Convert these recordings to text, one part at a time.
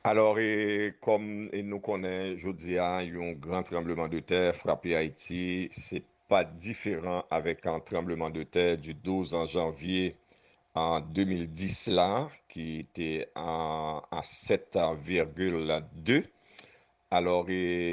Alors, comme nous connaissons, je dis, il y a eu un grand tremblement de terre frappé Haïti. C'est pas différent avec un tremblement de terre du 12 en janvier en 2010 là, qui était à 7,2. Alors,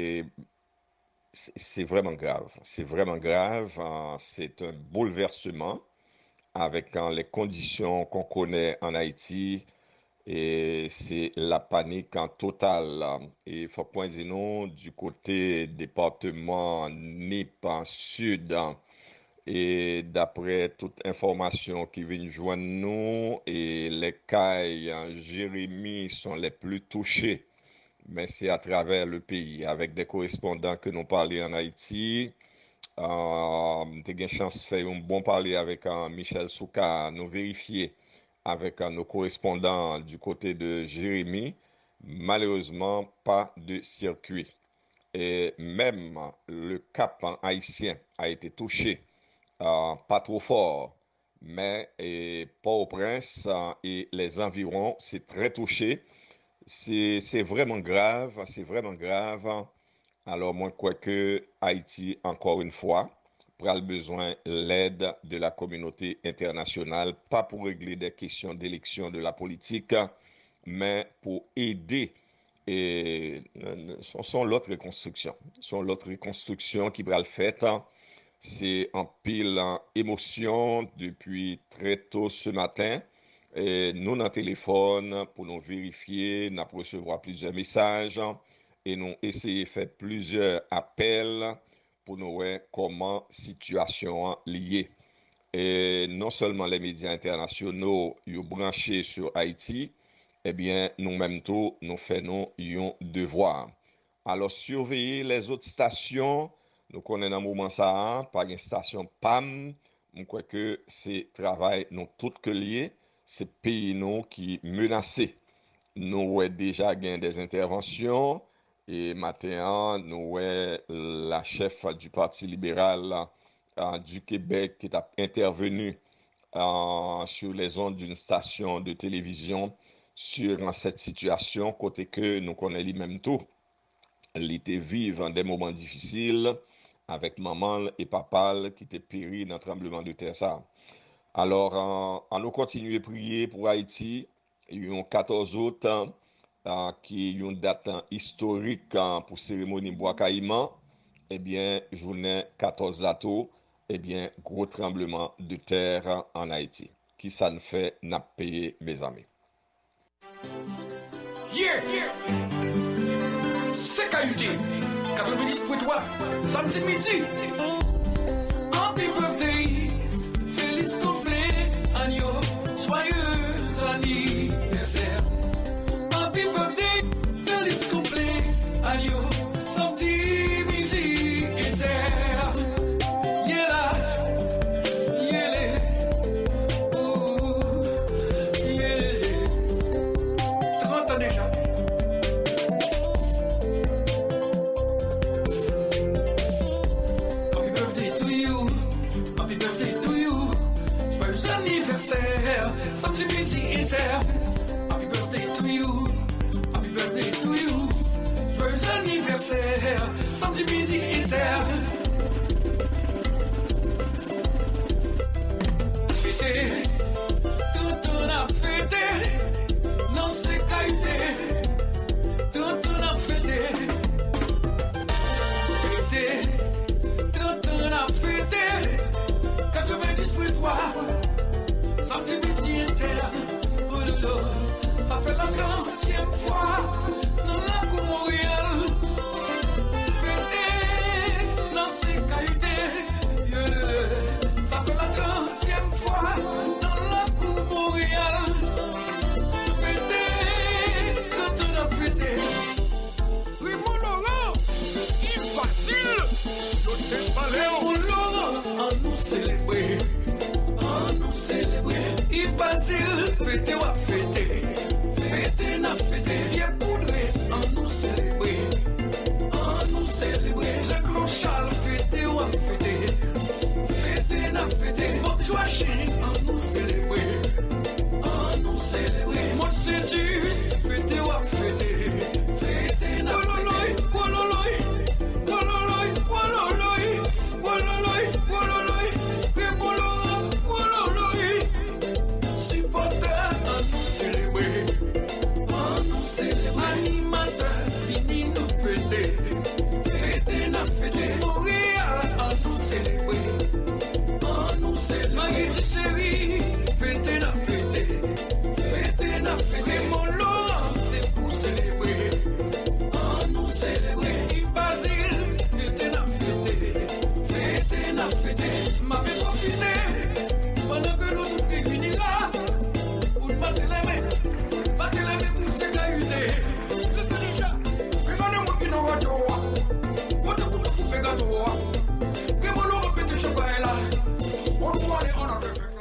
c'est vraiment grave. C'est vraiment grave. C'est un bouleversement avec les conditions qu'on connaît en Haïti. Et c'est la panique en totale. Et il faut point dire non, du côté département NIP en sud. Et d'après toute information qui vient joindre nous, et les cailles en Jérémie sont les plus touchés. Mais c'est à travers le pays, avec des correspondants que nous parlons en Haïti. J'ai eu chance de faire un bon parler avec Michel Souka, nous vérifier avec nos correspondants du côté de Jérémie. Malheureusement, pas de circuit. Et même le cap haïtien a été touché, pas trop fort, mais Port-au-Prince et les environs, c'est très touché. C'est vraiment grave, c'est vraiment grave. Alors, moi, je crois que Haïti, encore une fois, prend le besoin l'aide de la communauté internationale, pas pour régler des questions d'élection de la politique, mais pour aider son l'autre reconstruction. Son l'autre reconstruction qui va le faire. C'est en pile émotion depuis très tôt ce matin. Et nous, dans le téléphone, pour nous vérifier, nous recevoir plusieurs messages et nous essayer de faire plusieurs appels pour nous voir comment situation liée. Et non seulement les médias internationaux sont branchés sur Haïti, eh bien, nous-mêmes tout, nous faisons un devoir. Alors, surveiller les autres stations, nous connaissons dans le moment ça, par une station PAM, je crois que c'est travail, nous toutes que liés, c'est pays nous qui menacés. Nous avons déjà gagné des interventions, et maintenant, nous avons la chef du Parti libéral du Québec qui est intervenu sur les ondes d'une station de télévision sur cette situation, côté que nous connaissons lui-même tout. L'été vivre des moments difficiles avec maman et papa qui étaient péris dans le tremblement de terre. Ça. Alors, on nous continuer à prier pour Haïti. Il y a 14 août qui est une date historique pour cérémonie bois caïman. Eh bien, journée 14 dato, eh bien, gros tremblement de terre en Haïti. Qui ça ne fait n'a payé, mes amis. C'est KUT 90.3 samedi midi. Happy birthday, feliz cumpleaños, joyeux anniversaire. Happy birthday, feliz cumpleaños, samedi midi inter. Yeah, yeah, oh, yeah. 30 ans déjà. Samedi midi inter. Happy birthday to you. Happy birthday to you. Joyeux anniversaire. Samedi midi inter. Fêté, tout on a fêté. Non c'est qualité. Tout on a fêté. Fêté, tout on a fêté. 90.3. Samedi midi inter, oh lolo, ça fait la 30e fois, dans la cour Montréal. Fêté, dans célébrer. Animateur, fini nous fêter. Fêter, n'a fêter. Montréal, à nous célébrer. À nous célébrer. Marie chérie, fêter, n'a fêter. Fêter, n'a fêter. Mon Laurent, c'est pour célébrer. À nous célébrer. Basile, fêter, n'a fêter. Fêter, n'a fêter. Ma vie profiter. Pendant que nous tous réunis là. Pour battre les mains. Battre les mains pour se gagner. Le déjà. Mais quand on qui nous voit. What the fuck you pega to war? Que mon Laurent pète champagne là. On doit aller en Afrique là.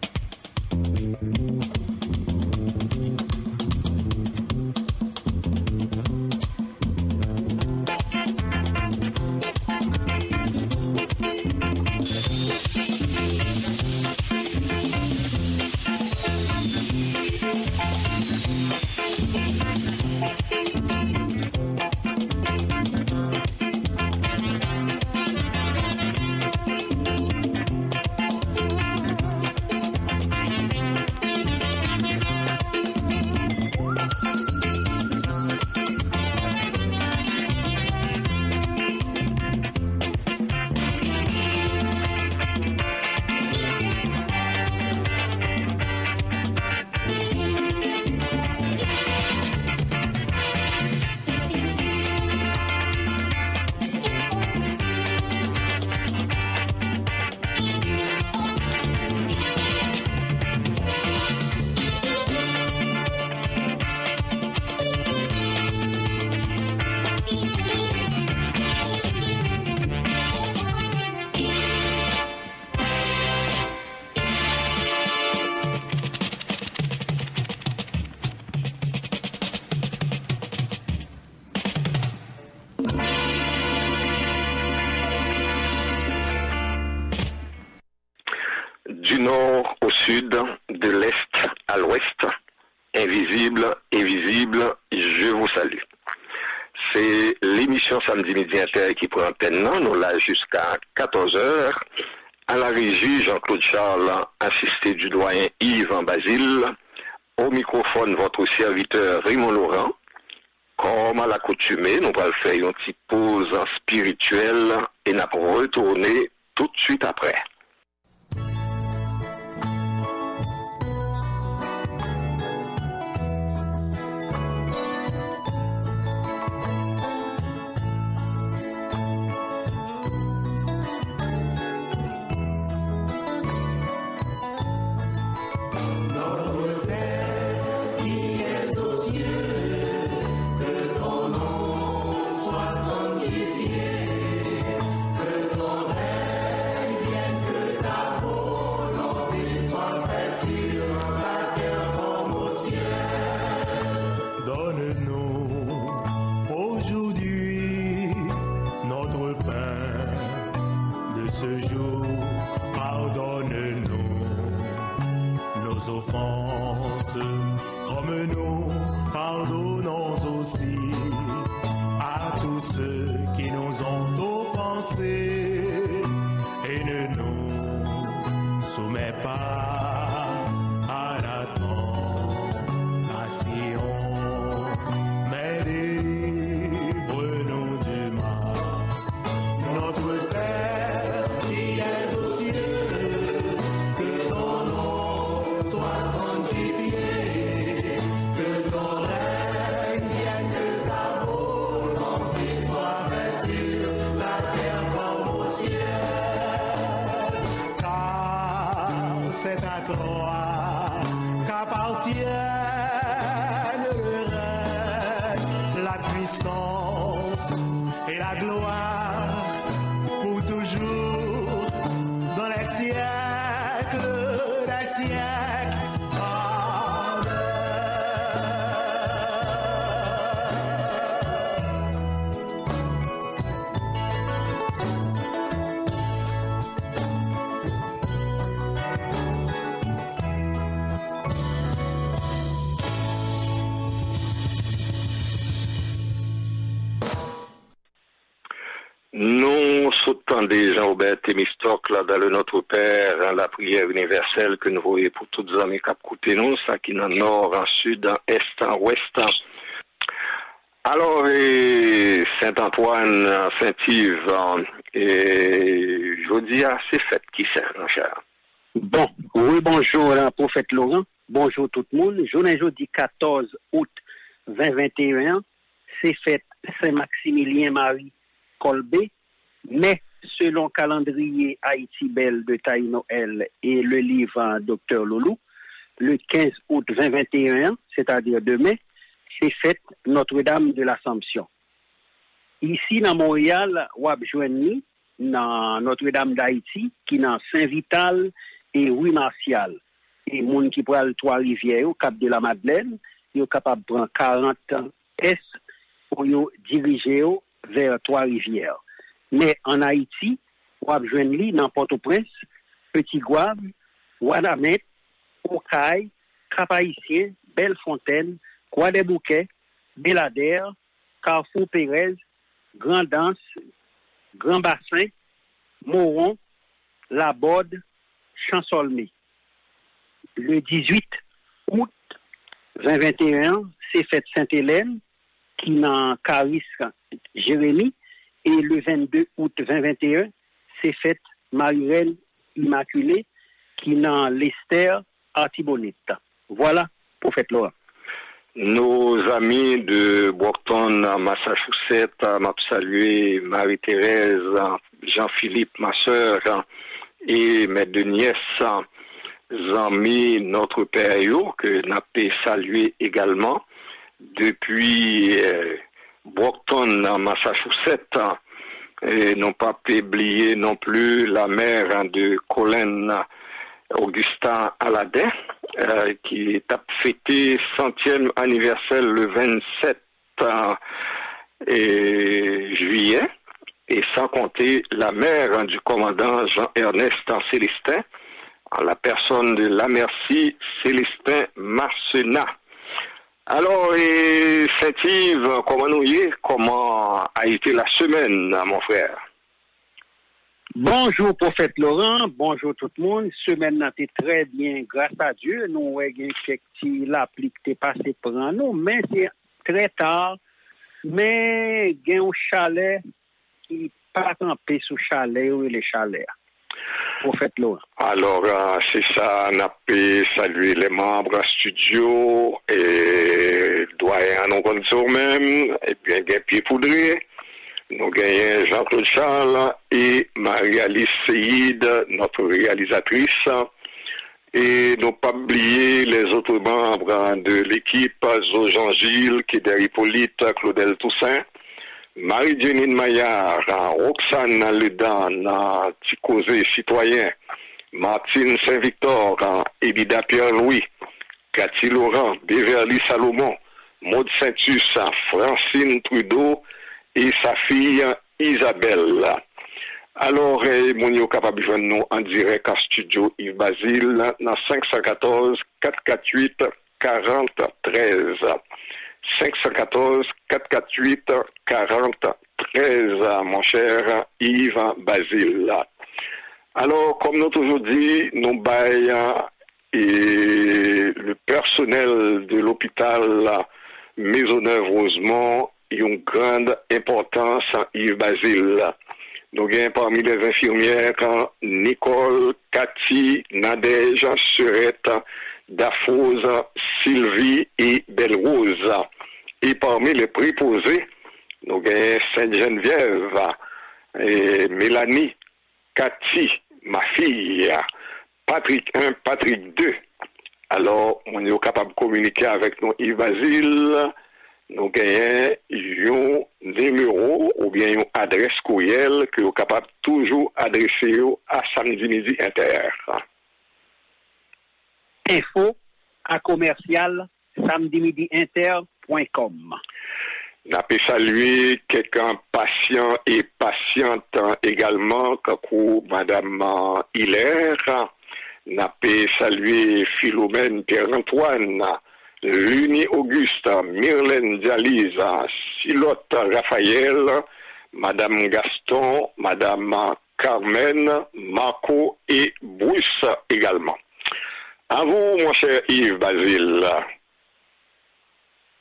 Du nord au sud, de l'est à l'ouest, invisible et visible, je vous salue. C'est l'émission Samedi Midi Inter qui prend maintenant, nous là jusqu'à 14h. À la régie, Jean-Claude Charles, assisté du doyen Yves Basile. Au microphone, votre serviteur Raymond Laurent. Comme à l'accoutumée, nous allons faire une petite pause spirituelle et nous allons retourner tout de suite après. Offenses, comme nous pardonnons aussi à tous ceux qui nous ont offensés, et ne nous soumets pas à la tentation, mais délivre-nous du mal. Notre Père qui es aux cieux, que ton nom soit sanctifié, que ton règne vienne, que ta volonté soit faite sur la terre comme au ciel. Car c'est à toi qu'appartiennent le règne, la puissance et la gloire pour toujours, dans les siècles des siècles. Nous soutenons Jean-Robert Thémistocle là, dans le Notre Père, hein, la prière universelle que nous voyons pour toutes les amis qui écoutent nous, ça qui est en nord, en sud, en est, en ouest, Alors, Saint-Antoine, Saint-Yves, je dis, c'est fête qui c'est, mon cher. Bon, oui, bonjour, prophète Laurent. Bonjour tout le monde. Journée jeudi 14 août 2021, c'est fête Saint-Maximilien Marie Colbé, mais selon calendrier Haïti Belle de Taï Noël et le livre Dr Loulou, le 15 août 2021, c'est-à-dire demain, c'est fête Notre-Dame de l'Assomption. Ici, dans Montréal, on a joindre dans Notre-Dame d'Haïti, qui est dans Saint-Vital et Rue Martial. Et les gens qui prennent Trois-Rivières, au Cap de la Madeleine, ils sont capables de prendre 40 S pour diriger vers Trois-Rivières. Mais en Haïti, on a joindre dans Port-au-Prince, Petit-Gouave, Ouadamette, Okaï, Cap-Haïtien, Bellefontaine, Croix-des-Bouquets, Béladère, Carrefour Pérez, Grand Danse, Grand Bassin, Moron, La Bode, Chansolmé. Le 18 août 2021, c'est fête Sainte-Hélène, qui est dans Caris Jérémie, et le 22 août 2021, c'est fête Marie-Reine Immaculée, qui est dans l'Esther Artibonite. Voilà, prophète Laurent. Nos amis de Brockton, Massachusetts, m'a salué Marie-Thérèse, Jean-Philippe, ma sœur, et mes deux nièces, amis, notre père, que n'a pas salué également, depuis Brockton, Massachusetts, et n'ont pas oublié non plus la mère de Colin Augustin Aladin, qui a fêté 100e anniversaire le 27 juillet, et sans compter la mère du commandant Jean-Ernest Célestin, en la personne de la merci Célestin Marcenat. Alors, Saint-Yves, comment a été la semaine, mon frère? Bonjour, prophète Laurent. Bonjour tout le monde. Semaine a été très bien, grâce à Dieu. Nous avons effectué l'appli qui est passé pour nous, mais c'est très tard. Mais il y a un chalet qui pas campé sous chalet ou les chalets. Prophète Laurent. Alors, c'est ça, on a pu saluer les membres studio et doyen nous connaissons même, et puis un pied poudré. Nous gagnons Jean-Claude Charles et Marie-Alice Seyid, notre réalisatrice. Et nous pas oublier les autres membres de l'équipe, Jean Gilles, Kéder Hippolyte, Claudel Toussaint, Marie-Jenine Maillard, Roxane Ledan, Ticosé Citoyen, Martine Saint-Victor, Evida Pierre-Louis, Cathy Laurent, Beverly Salomon, Maud Saint-Us, Francine Trudeau, et sa fille Isabelle. Alors, mon yo capable de joindre nous en direct en studio Yves Basile dans 514 448 40 13. 514 448 40 13, mon cher Yves Basile. Alors, comme nous toujours dit, nous baillons et le personnel de l'hôpital Maisonneuve-Rosemont une grande importance en Yves Basile. Nous avons parmi les infirmières Nicole, Cathy, Nadège, Surette, Dafose, Sylvie et Belle-Rose. Et parmi les préposés, nous avons Sainte-Geneviève, et Mélanie, Cathy, ma fille, Patrick 1, Patrick 2. Alors, on est capable de communiquer avec nous Yves Basile. Nous gagnons un numéro ou bien une adresse courriel que vous êtes capable toujours adresser à Samedi Midi Inter. Info à commercial samedimidiinter.com. N'a pas salué quelqu'un patient et patiente également, comme Madame Hilaire. N'a pas salué Philomène Pierre-Antoine, Luni Auguste, Myrlène Dialyse, Silotte Raphaël, Madame Gaston, Madame Carmen, Marco et Bruce également. À vous, mon cher Yves Basile. Et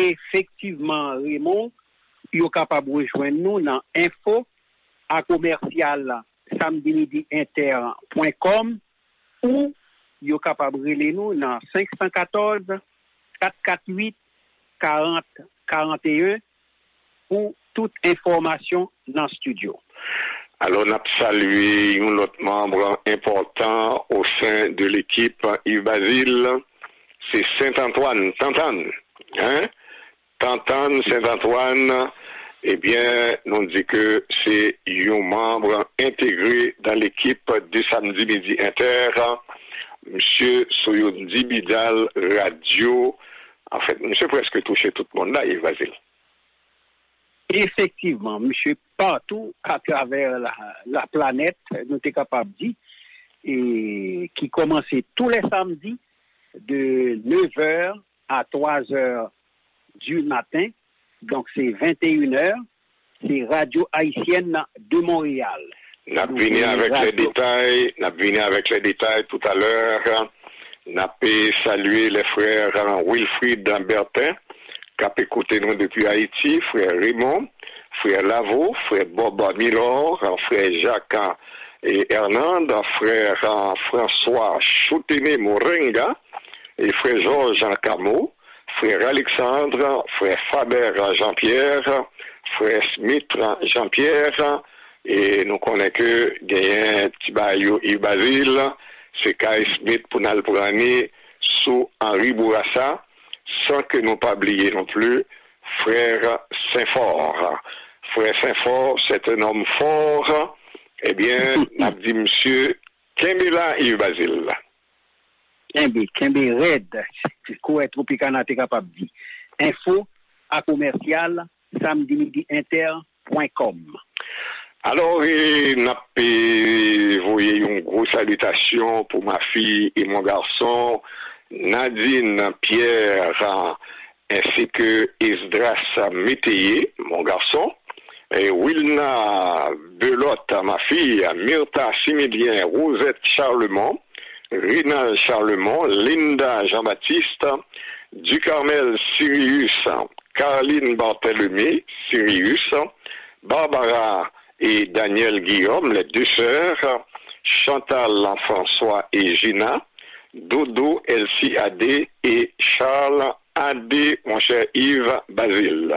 Effectivement, Raymond, vous êtes capable de rejoindre nous dans info à commercial samedimidi-inter.com ou vous êtes capable de relayer nous dans 514 448 40 41 pour toute information dans le studio. Alors, on a salué un autre membre important au sein de l'équipe Yves Basile, c'est Saint-Antoine, Tantane. Hein? Tantane, Saint-Antoine, eh bien, on dit que c'est un membre intégré dans l'équipe du Samedi Midi Inter, Monsieur Soyondi Bidal Radio. En fait, monsieur presque touché tout le monde là, Yves Basile. Effectivement, monsieur, partout à travers la planète, nous sommes capables de dire, et qui commençait tous les samedis de 9h à 3h du matin. Donc, c'est 21h. C'est Radio Haïtienne de Montréal. N'a venu avec les détails tout à l'heure. N'a pu saluer les frères Wilfried Bertin, qui a écouté nous depuis Haïti, frère Raymond, frère Lavo, frère Bob Milor, frère Jacques et Hernand, frère François Choutené Moringa, et frère Georges Camo, frère Alexandre, frère Faber Jean-Pierre, frère Smith Jean-Pierre, et nous connaissons que Gayen Tibayo Yves Basile, c'est Kai Smith pour nous prendre sous Henri Bourassa, sans que nous pas oublier non plus frère Saint-Fort. Frère Saint-Fort, c'est un homme fort. Eh bien, n'a dit monsieur Kembela Yves Basile. Kembe Red, quoi Tropicana t'es capable de dire. Info à commercial samedimidi-inter.com. Alors, n'a voyé une grosse salutation pour ma fille et mon garçon, Nadine Pierre, ainsi que Esdras Métayer, mon garçon, et Wilna Belotte, ma fille, Myrta Similien, Rosette Charlemont, Rina Charlemont, Linda Jean-Baptiste, Ducarmel Sirius, Caroline Barthélemy Sirius, Barbara et Daniel Guillaume, les deux sœurs, Chantal François et Gina, Dodo Elsie Adé et Charles Adé, mon cher Yves Basile.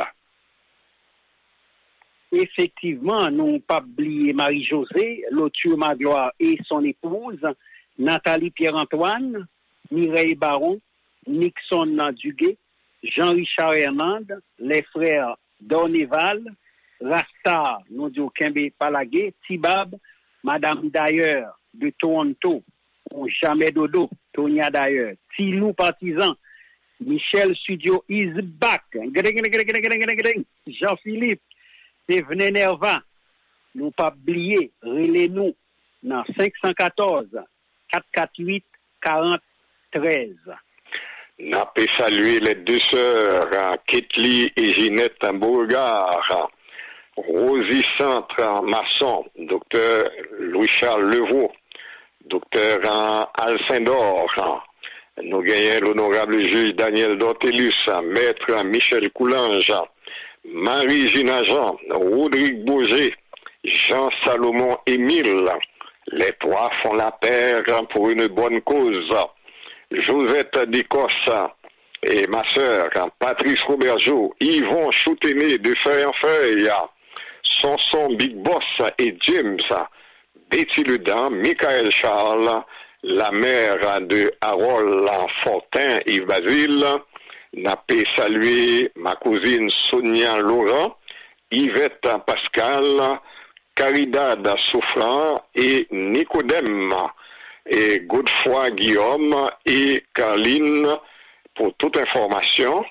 Effectivement, nous pas oublié Marie-Josée, Lothio Magloire et son épouse, Nathalie Pierre-Antoine, Mireille Baron, Nixon Duguay, Jean-Richard Hernande, les frères Dorneval, Rasta, Nodio Kembe Palagué, Tibab, Madame D'ailleurs de Toronto, Jamais Dodo, Tonia D'ailleurs, Tilou Partisan, Michel Studio is back, Jean-Philippe, Steven Nerva, nous pas oublier, relais-nous dans 514 448 40 13. N'a pas salué les deux sœurs, Ketli et Ginette Bourgard, Rosie Centre Masson, docteur Louis-Charles Levaux, docteur Alcindor, nous gagnons l'honorable juge Daniel Dortelus, maître Michel Coulange, Marie Ginajan, Rodrigue Bourget, Jean Salomon Émile. Les trois font la paire pour une bonne cause. Josette Décosse et ma sœur, Patrice Robergeau, Yvon Choutené de Feuille en Feuille, Sonson Big Boss et James, Betty Ludan, Michael Charles, la mère de Harold Fortin, Yves Basile, n'a pas salué ma cousine Sonia Laurent, Yvette Pascal, Caridad Souffrant et Nicodème et Godefroy Guillaume et Caroline pour toute information.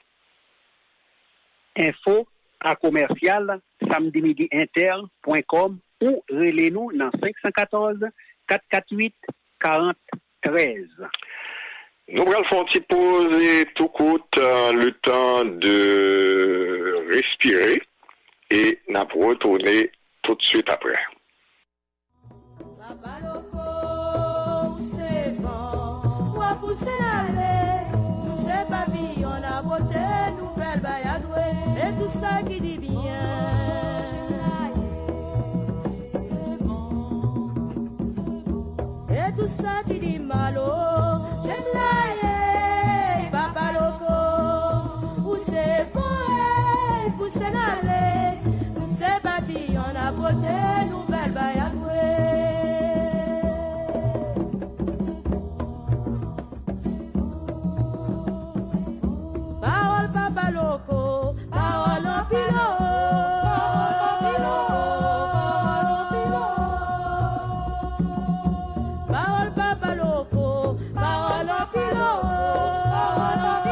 Info à commercial samedimidi-inter.com ou relais-nous dans 514 448 40 13. Nous allons faire une petite pause et tout coûte le temps de respirer et nous allons retourner tout de suite après. Pousser la lait, nous c'est pas on a voté. nouvelle bayadoué, et tout ça qui dit bien. Et tout ça qui dit malo, j'aime la papa loco, où c'est bon, où c'est n'allé, où c'est papillon à beauté, nouvelle bayadoué. Parole papa loco, parole au pilot. Parole papa loco, parole au pilot. Parole au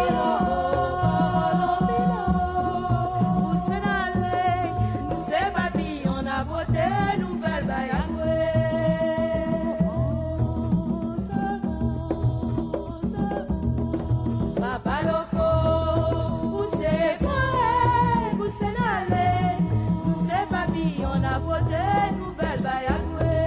pilot. Où c'est n'allé, nous c'est papillon à beauté, nouvelle bayadoué. Papa loco, où c'est vrai, où c'est n'allé, nous c'est papillon à beauté, nouvelle bayadoué.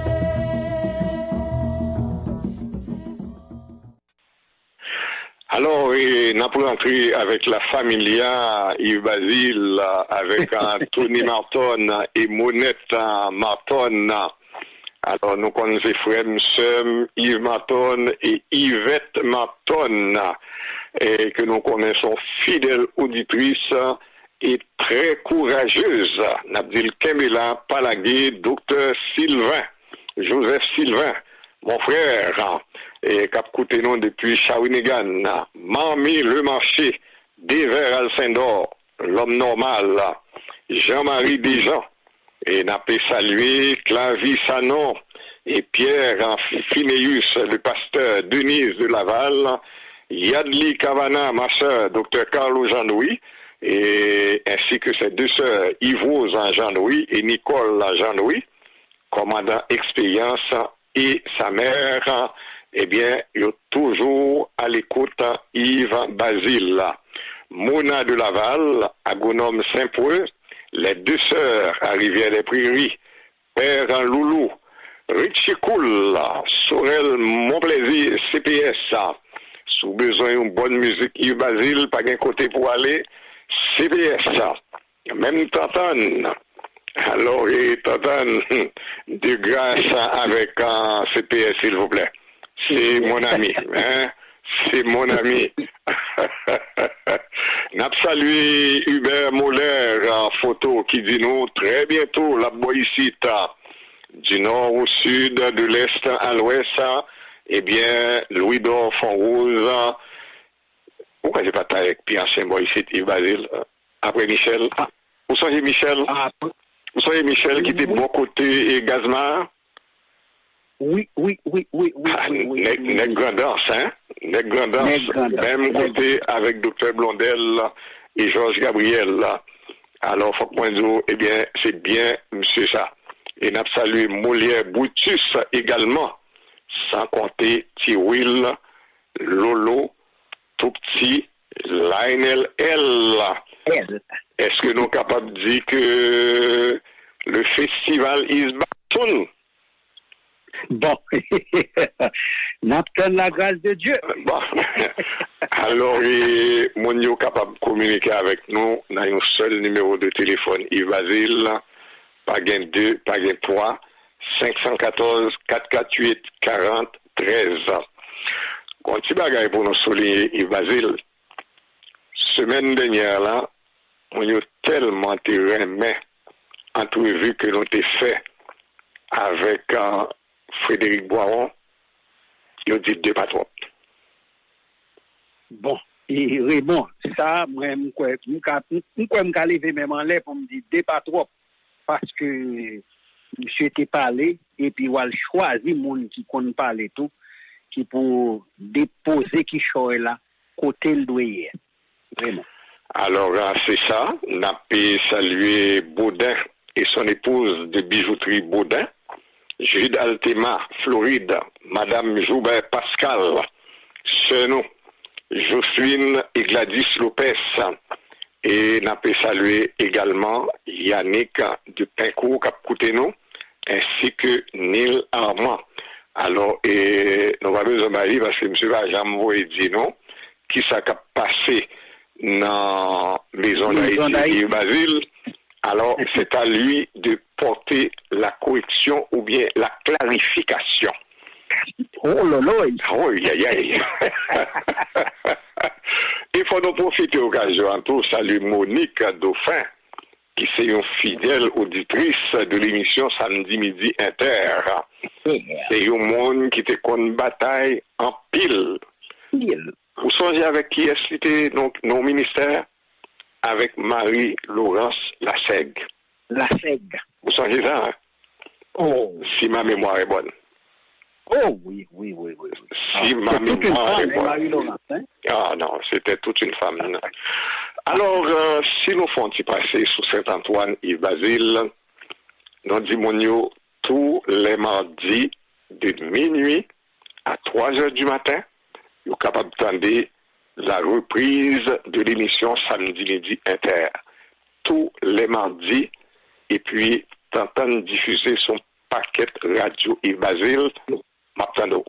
Alors, nous avons rentré avec la familia Yves Basile, avec Tony Marton et Monette Marton. Alors, nous connaissons frères, sœurs Yves Marton et Yvette Marton, et que nous connaissons fidèles auditrices et très courageuses. Nabdil Kemela Palagué, docteur Sylvain, Joseph Sylvain, mon frère, et cap coûté non depuis Shawinigan, Mami Le Marché, Dever Alcindor, l'homme normal, Jean-Marie Desjans, et n'a pas salué Clavis Sanon et Pierre Finéus, le pasteur Denise de Laval, Yadli Cavana, ma soeur, docteur Carlo Jean-Louis, et ainsi que ses deux sœurs, Yvose Jean-Louis et Nicole Jean-Louis, commandant expérience, et sa mère, eh bien, il est toujours à l'écoute Yves Basile. Mona de Laval, agronome Saint-Preux, les deux sœurs à Rivière-des-Prairies, Père Loulou, Richie Cool, Sorel Monplaisir, CPS, sous besoin d'une bonne musique Yves Basile, pas qu'un côté pour aller, CPS, même Tatane. Alors, et Tatane, de grâce avec CPS, s'il vous plaît. C'est mon ami, hein? C'est mon ami. N'a salué Hubert Moller en photo qui dit nous très bientôt la boïcite du nord au sud, de l'est à l'ouest, eh bien, Louis-Dor Fonrose. Pourquoi j'ai pas taillé avec Pierre Saint-Boïcite, Yves Basile, après Michel? Où sont les Michel? Où sont les Michel qui était de bon côté et Gazmar? Oui. Nègre Grandance, hein? Nègre Grandance, même côté avec Dr Blondel et Georges Gabriel. Alors, faut que dire, eh bien, c'est bien, monsieur ça. Et n'a salué Molière Boutus également, sans compter Tiwil, Lolo, tout petit, Lionel L. Est-ce que nous sommes capables de dire que le festival Isbaton? Bon, n'attend la grâce de Dieu. Bon. Alors, mon est capable de communiquer avec nous dans un seul numéro de téléphone, Yves Basile, pas gain 2, pas gain 3, 514 448 40 13. Quand tu bagaille pour nous souligner, Yves Basile, semaine dernière là, on a tellement remis entrevue que nous avons fait avec Frédéric Boiron, il dit deux pas trop. Bon, et Raymond, ça, moi, je lever même en l'air pour me dire deux pas trop. Parce que monsieur était parlé, et puis il a choisi monde qui connaît parler tout, qui pour déposer qui choisit là, côté le doyer. Vraiment. Alors, c'est ça. On a pu saluer Baudin et son épouse de bijouterie Baudin. Jude Altema, Floride, Madame Joubert Pascal, Senou, Jocelyne et Gladys Lopez. Et n'a pas salué également Yannick de Pincourt Cap-Couteno, ainsi que Neil Armand. Alors, et nous avons besoin de parce que M. Vajam vous dit non, qui s'est passé dans Maison d'Haïti et Basile. Alors, c'est à lui de porter la correction ou bien la clarification. Oh là là. Oui, aïe, aïe. Il faut nous profiter de l'occasion pour saluer Monique Dauphin, qui est une fidèle auditrice de l'émission Samedi Midi Inter. C'est un monde qui te connaît bataille en pile. Vous songez avec qui est-ce donc nos ministères? Avec Marie-Laurence Lassègue. Lassègue. Vous songez ça, hein? Oh. Si ma mémoire est bonne. Oh oui. Si ma mémoire est bonne. Marie-Laurence, hein? Ah non, c'était toute une femme. Alors, si nous faisons passer sous Saint-Antoine et Basile, nous disons tous les mardis de minuit à 3 heures du matin, nous sommes capables d'entendre la reprise de l'émission Samedi Midi Inter. Tous les mardis, et puis t'entends diffuser son paquet radio et Basile, Martino.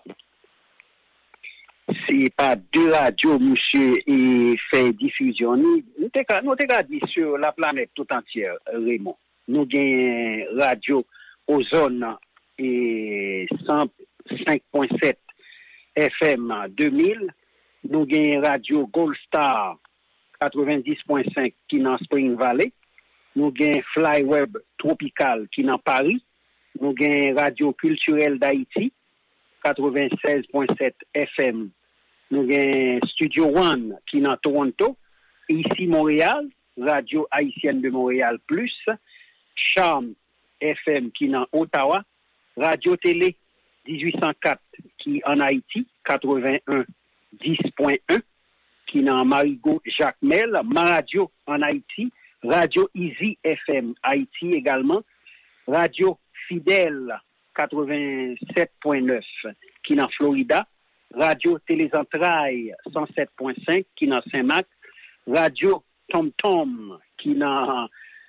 Si pas deux radios, monsieur, et fait diffusion, nous t'avons dit sur la planète tout entière, Raymond. Nous avons radio aux zones et 105.7 FM 2000. Nous avons radio Gold Star 90.5 qui est dans Spring Valley. Nous avons Flyweb Tropical qui est dans Paris. Nous avons Radio Culturelle d'Haïti 96.7 FM. Nous avons Studio One qui est dans Toronto. Ici Montréal, Radio Haïtienne de Montréal Plus. Charme FM qui est dans Ottawa. Radio Télé 1804 qui est en Haïti 81. 10.1 qui est dans Marigot Jacmel, Ma Radio en Haïti, Radio Easy FM Haïti également, Radio Fidèle 87.9 qui est dans Florida, Radio Télésentrailles 107.5 qui est dans Saint-Marc, Radio Tom Tom qui est dans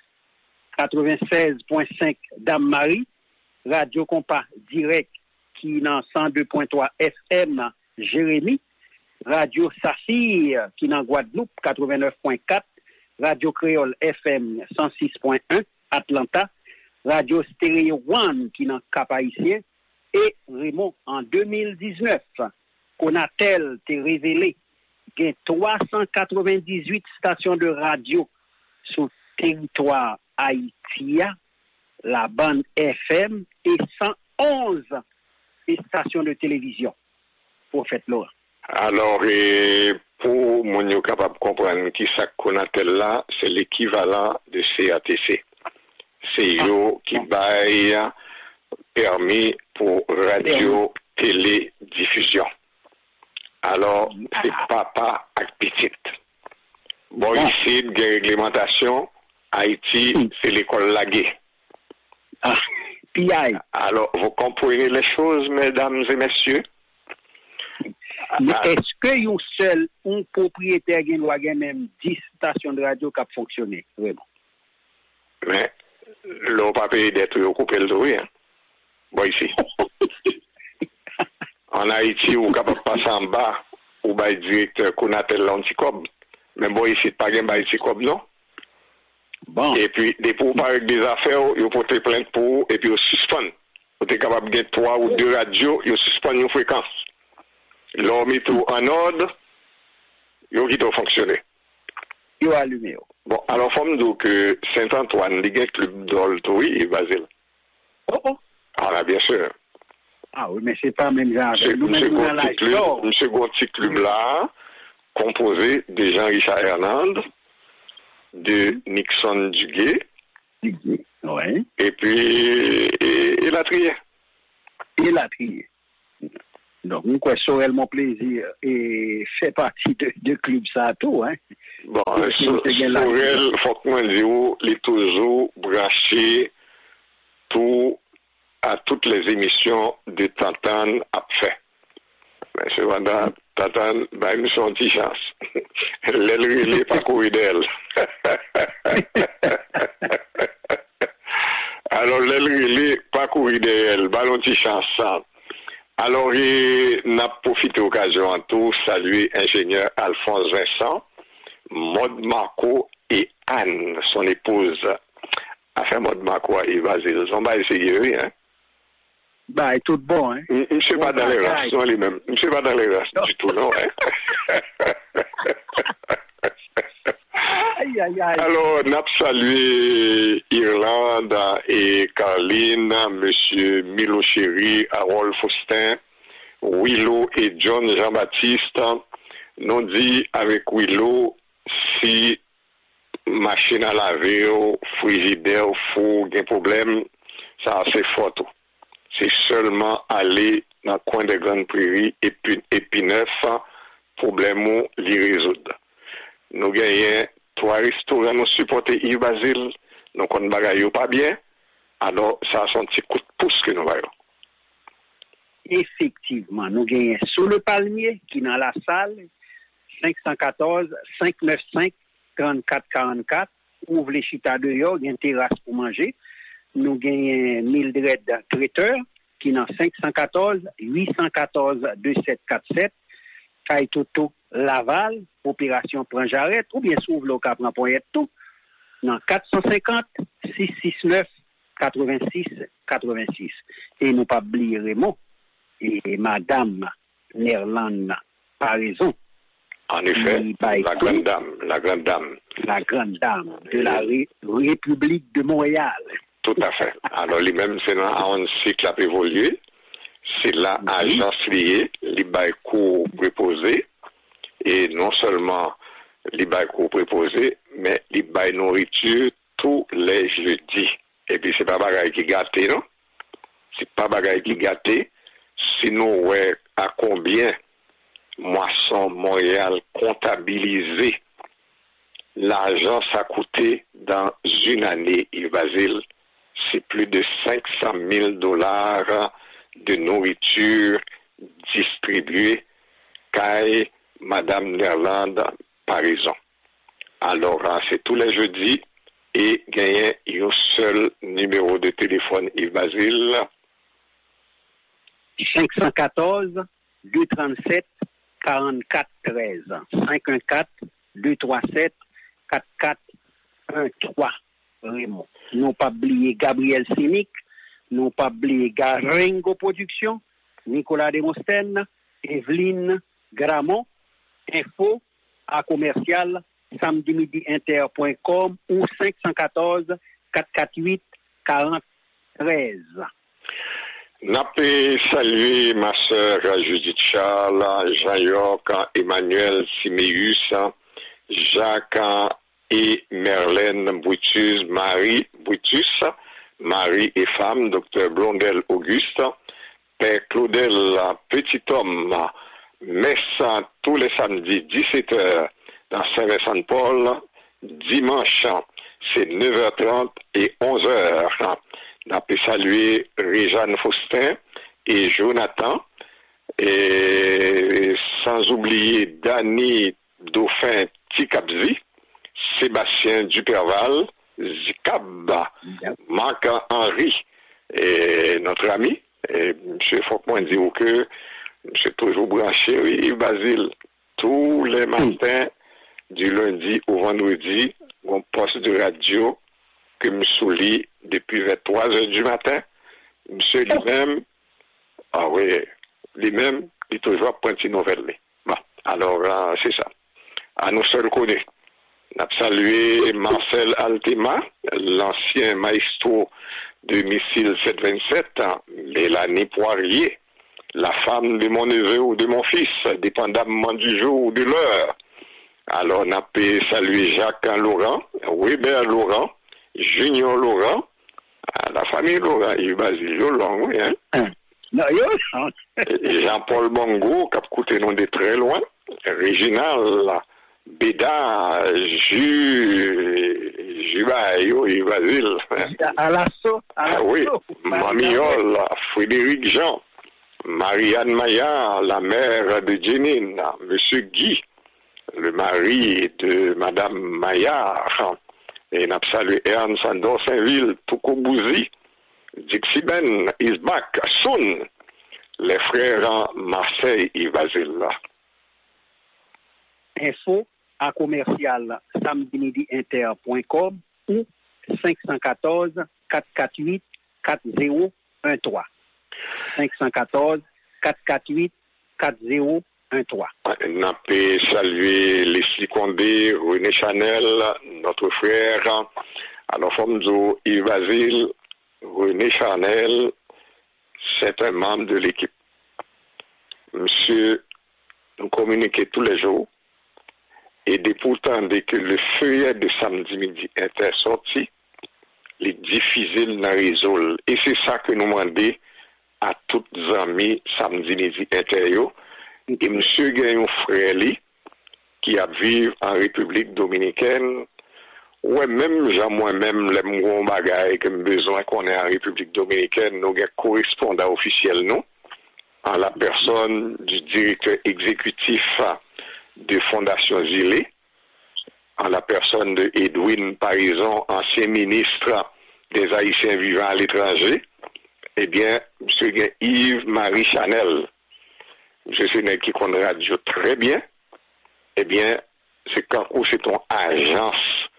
96.5 Dame-Marie, Radio Compas Direct qui est dans 102.3 FM Jérémy, Radio Saphir, qui est dans Guadeloupe, 89.4, Radio Créole FM, 106.1, Atlanta, Radio Stéréo One, qui est dans Cap-Haïtien, et Raymond, en 2019, Conatel t'a révélé qu'il y a 398 stations de radio sur le territoire haïtien, la bande FM, et 111 stations de télévision. Prophète Laurent. Alors, pour mon capable de comprendre qui ça Conatel là, c'est l'équivalent de CATC. C'est eux qui baillent permis pour radio, télé, diffusion. Alors, c'est papa avec petite. Bon, ici, de réglementation, Haïti, c'est l'école laguée. Alors, vous comprenez les choses, mesdames et messieurs? Mais est-ce que y a seul un propriétaire qui doit gagner même 10 stations de radio qui a fonctionné, vraiment? Mais, l'on pas payé d'être coupé le doué, hein? Bon, ici. En Haïti, ou capable de passer en bas, ou by directeur qu'on appelle l'anticob. Mais bon, ici, pas de anticob, non? Bon. Et puis, des pour parler des affaires, ils portent plainte pour, et puis ils suspendent. Vous êtes capable de gagner 3 ou 2 radios, ils suspendent une fréquence. L'on met tout en ordre, ils qui doivent fonctionner. Ils ont allumé. Bon, alors, il faut dire que Saint-Antoine, il y a un club d'Oltori et Basile. Oh. Ah, là, bien sûr. Ah oui, mais c'est pas même genre. Monsieur Gonti Club là, composé de Jean-Richard Hernande, de Nixon Duguay, ouais. Et puis, et la Trier. Et la Trier. Donc, nous, quoi, ça mon plaisir et fait partie de club ça tout, hein. Bon, Sorel, faut que moi dise, il est toujours branché à toutes les émissions de Tantane a fait. Mais c'est vraiment, Tantane, bah, nous sommes une chance. Elle n'est pas couru d'elle. Alors, elle n'est pas couru d'elle, bah, une chance. Alors, on a profité de l'occasion en tout, saluer ingénieur Alphonse Vincent, Maud Marco et Anne, son épouse. Enfin, Maud Marco et Basile, on va essayer, hein. Bah, tout bon, hein. Je ne suis pas dans les races, non, les-mêmes. Je ne suis pas dans les races du tout, non, hein. Aïe, aïe, aïe. Alors, n'a salué Irlande et Caroline, Monsieur Milo Chéri, Harold Faustin, Willow et John Jean-Baptiste. Nous dit avec Willow, si machine à laver, frigidaire, four, il y a un problème, ça c'est photo. C'est seulement aller dans le coin des grandes prairies et puis neuf, problème les résoudre. Nous gagnons 3 restaurants, nous supportons Yves Basile, donc on ne bagaille pas bien, alors ça a un petit coup de pouce que nous voyons. Effectivement, nous gagnons sous le palmier qui est dans la salle, 514 595 3444, ouvre les chita dehors, il y a une terrasse pour manger. Nous gagnons Mildred Traiteur qui est dans 514 814 2747, Kaitoto Laval, opération Prends J'arrête, ou bien s'ouvre le cap pour tout, dans 450 669 86 86. Et nous pas oublier Raymond et Madame Nerland par raison. En effet, la grande dame de la République de Montréal. Tout à fait. Alors, lui-même, c'est dans un cycle à évoluer. C'est là, agence liée, les bails-cours préposés. Et non seulement les bails-cours préposés, mais les bails nourriture tous les jeudis. Et puis, c'est pas bagaille qui gâté, non? C'est pas bagaille qui gâté. Sinon, ouais, à combien Moisson Montréal comptabilisé l'argent ça a coûté dans une année, Yves Basile, c'est plus de 500 000 $ de nourriture distribuée par Madame Nerland par raison. Alors, c'est tous les jeudis et gagner un seul numéro de téléphone, Yves Basile. 514 237 44 13 514 237 44 13 Raymond. Non pas oublier Gabriel Simic, non pas oublier Garingo Production, Nicolas Demostène, Evelyne Gramont, info à commercial samedimidi-inter.com ou 514 448 40 13. N'a saluer ma sœur Judith Charles, Jean-York, Emmanuel Siméus, Jacques et Merlène Brutus, Marie Brutus, mari et femme, Dr Blondel Auguste, Père Claudel Petit Homme, messe tous les samedis 17h dans Saint-Vincent-de-Paul, dimanche c'est 9h30 et 11h. On peut saluer Réjeanne Faustin et Jonathan, et sans oublier Dany Dauphin Tikabzi, Sébastien Duperval, Zikab, Marc-Henri, et notre ami, et M. Fauquemont dit que je suis toujours branché, oui, Basile, tous les matins, du lundi au vendredi, mon poste de radio que me soulie depuis vers 3 heures du matin. Monsieur lui-même, ah oui, lui-même, il est toujours pointé nouvelle. Bon, alors, c'est ça. À nous seuls connaître. On a salué Marcel Altema, l'ancien maestro de missile 727, Mélanie Poirier, la femme de mon neveu ou de mon fils, dépendamment du jour ou de l'heure. Alors, on a salué Jacques Laurent, Weber Laurent, Junior Laurent, la famille Laurent, il va dire Laurent, oui, hein. Jean-Paul Bongo, qui a coûté nous de très loin, Réginal, Béda, Jubayo, il va dire. À l'assaut. Oui, Mamiol, Frédéric Jean, Marianne Maillard, la mère de Jénine, Monsieur Guy, le mari de Madame Maillard, et n'a salué Ernst Sandor Saint-Ville, Toukobouzi, Dixiben, Isbak, Soun, les frères Marseille et Basile. Info à commercial samedimidi-inter.com ou 514 448 4013. 514 448 4013. N'a pas saluer Leslie Condé, René Chanel, notre frère. Alors, Fomzo Yves Basile, René Chanel, c'est un membre de l'équipe. Monsieur, nous communiquons tous les jours. Et pourtant, dès que le feuillet de samedi midi était sorti, les diffusés dans le réseau. Et c'est ça que nous demandons à tous les amis samedi midi intérieur. Et monsieur Gagnon frère qui a vécu en République dominicaine, ouais, même moi-même, les gros bagailles que besoin qu'on ait en République dominicaine, nous avons correspondant officiel, nous, en la personne du directeur exécutif de Fondation Zilé, en la personne de Edwin Parison, ancien ministre des Haïtiens vivant à l'étranger, eh bien, M. Yves-Marie Chanel, M. Sénèque qui connaît radio très bien, eh bien, c'est quand c'est ton agence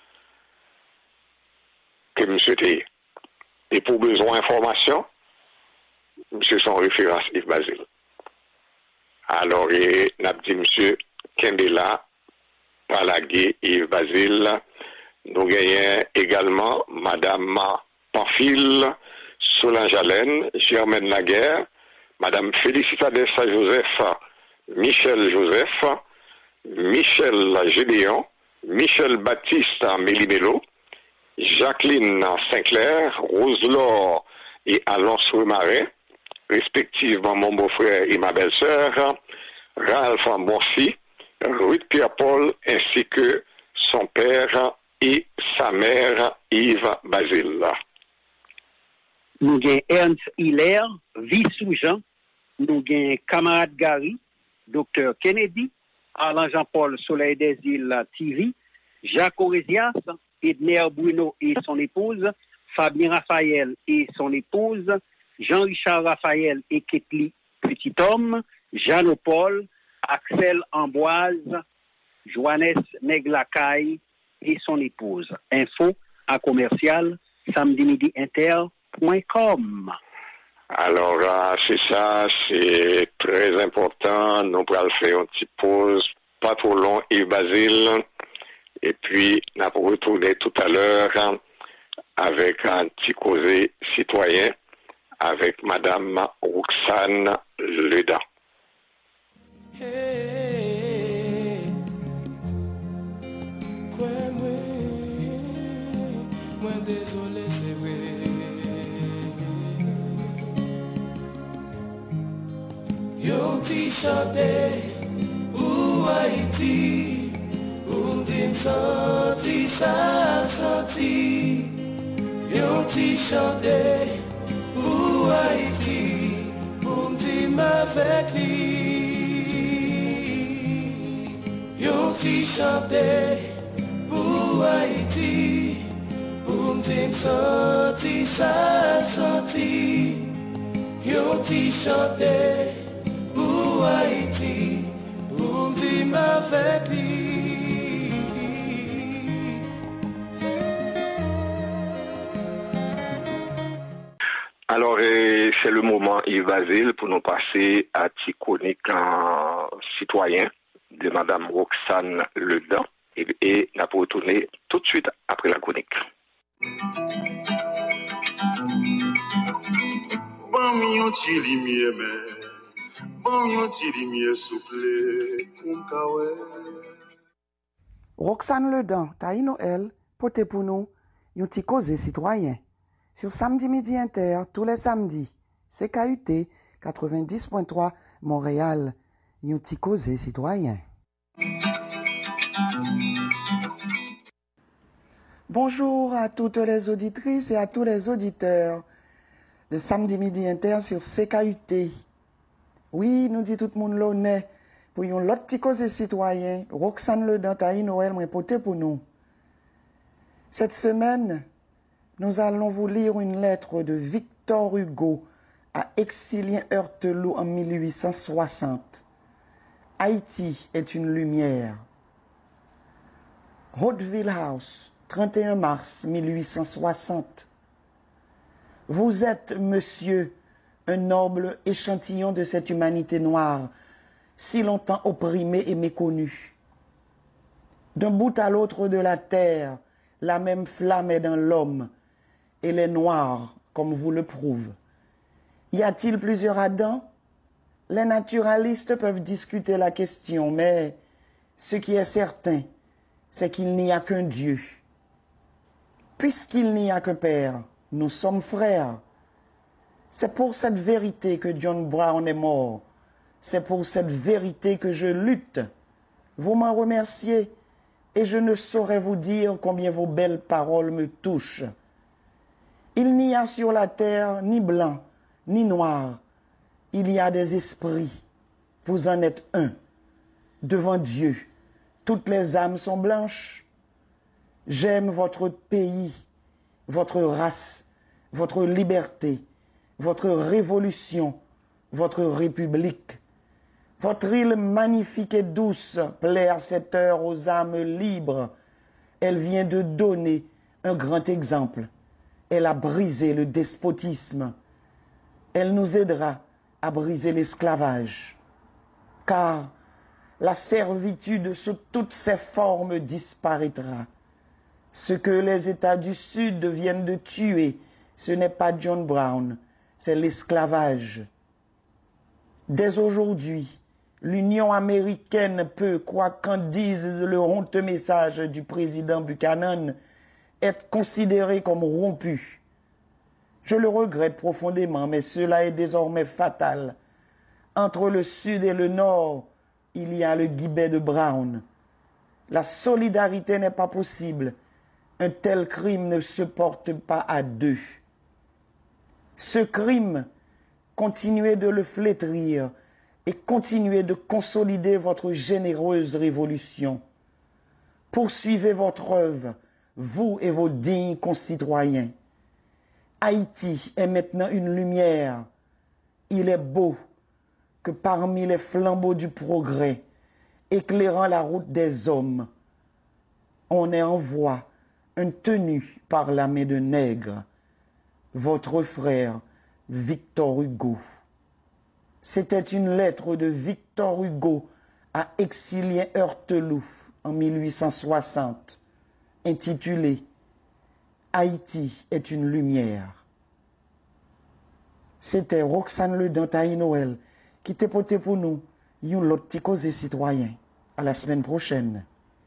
que M. T. Et pour besoin d'information, M. son référence Yves Basile. Alors, n'a dit M. Kendela, Palagé Yves Basile. Nous gagnons également Madame Pamphile, Solange Allen, Germaine Laguerre, Madame Félicita Dessa Joseph, Michel Joseph, Michel Gédéon, Michel Baptiste Mélimelo, Jacqueline Sinclair, Rose-Laure et Alonce Remaret, respectivement mon beau-frère et ma belle-sœur, Ralph Bonsi, Ruth Pierre-Paul, ainsi que son père et sa mère Yves Basile. Nous avons Ernst Hiller, vice-sous-Jean, nous avons camarade Gary, Dr. Kennedy, Alain Jean-Paul Soleil des Îles TV, Jacques Orésias, Edner Bruno et son épouse, Fabien Raphaël et son épouse, Jean-Richard Raphaël et Ketli Petit-Homme, Jeanne Paul, Axel Amboise, Joannès Neglacaille et son épouse. Info à commercial samedimidi-inter.com. Alors, c'est ça, c'est très important. Nous allons faire une petite pause, pas trop long, et Basile. Et puis, nous allons retourner tout à l'heure avec un petit causé citoyen avec Madame Roxane Leda. Hey, moi désolé, c'est vrai. Yo ti chante ou Haïti, ou t'im senti ça senti. Yo ti chante ou Haïti, ou t'im avec lui. Yo ti chante ou Haïti, ou t'im senti ça senti. Yo ti chante pour Haïti, pour dire avec lui. Alors, c'est le moment, Yves Basile, pour nous passer à petit chronique citoyen de Madame Roxane Ledan. Et nous allons retourner tout de suite après la chronique. Bon, yon ti limiye men. Bon, yon ti limiye souple. Koumkawe. Roxane Ledan, Taï Noël, pote pour nous, yon ti cause citoyen. Sur samedi midi inter, tous les samedis. CKUT 90.3 Montréal. Yon ti cause citoyen. Bonjour à toutes les auditrices et à tous les auditeurs de samedi midi inter sur CKUT. Oui, nous dit tout le monde l'honneur pour yon lot petit cause citoyen, Roxane Ledan, Taï Noël, moi poté pour nous. Cette semaine, nous allons vous lire une lettre de Victor Hugo à Exilien Heurteloup en 1860. Haïti est une lumière. Hauteville House, 31 mars 1860. Vous êtes, monsieur, un noble échantillon de cette humanité noire, si longtemps opprimée et méconnue. D'un bout à l'autre de la terre, la même flamme est dans l'homme, et les noirs, comme vous le prouve. Y a-t-il plusieurs Adams? Les naturalistes peuvent discuter la question, mais ce qui est certain, c'est qu'il n'y a qu'un Dieu. Puisqu'il n'y a qu'un Père, nous sommes frères. C'est pour cette vérité que John Brown est mort. C'est pour cette vérité que je lutte. Vous m'en remerciez, et je ne saurais vous dire combien vos belles paroles me touchent. Il n'y a sur la terre ni blanc, ni noir. Il y a des esprits. Vous en êtes un. Devant Dieu, toutes les âmes sont blanches. J'aime votre pays, votre race, votre liberté, votre révolution, votre république. Votre île magnifique et douce plaît à cette heure aux âmes libres. Elle vient de donner un grand exemple. Elle a brisé le despotisme. Elle nous aidera à briser l'esclavage. Car la servitude sous toutes ses formes disparaîtra. Ce que les États du Sud viennent de tuer, ce n'est pas John Brown, c'est l'esclavage. Dès aujourd'hui, l'Union américaine peut, quoi qu'en dise le honteux message du président Buchanan, être considérée comme rompue. Je le regrette profondément, mais cela est désormais fatal. Entre le Sud et le Nord, il y a le gibet de Brown. La solidarité n'est pas possible. Un tel crime ne se porte pas à deux. Ce crime, continuez de le flétrir et continuez de consolider votre généreuse révolution. Poursuivez votre œuvre, vous et vos dignes concitoyens. Haïti est maintenant une lumière. Il est beau que parmi les flambeaux du progrès, éclairant la route des hommes, on ait en voie un tenu par la main de nègre, votre frère Victor Hugo. C'était une lettre de Victor Hugo à Exilien Heurteloup en 1860, intitulée « Haïti est une lumière ». C'était Roxane Le Dantaï Noël qui t'a porté pour nous un lot de causes citoyens. À la semaine prochaine.